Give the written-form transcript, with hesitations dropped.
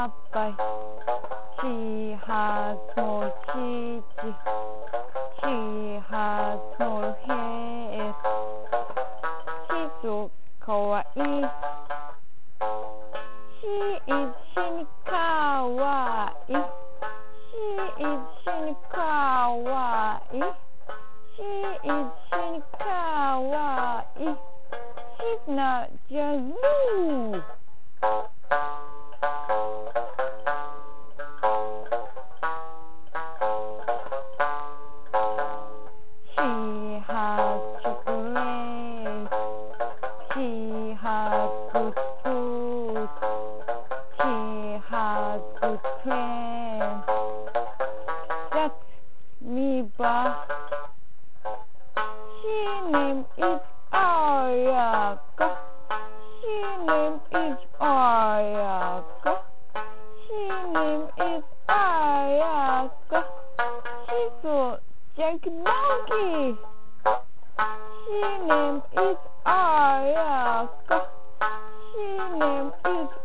abai. She has small titties. She has small hair. She's so kawaii. She is Shin kawaii. She is Shin kawaii. She is Shin kawaii. She's not just blue. She has chocolate. She has good food. She has good friends. That's me, ba. She name is Ayaka. She name is Ayaka. She name is Ayaka. She's so janky monkey. She name is Ayaka. She name is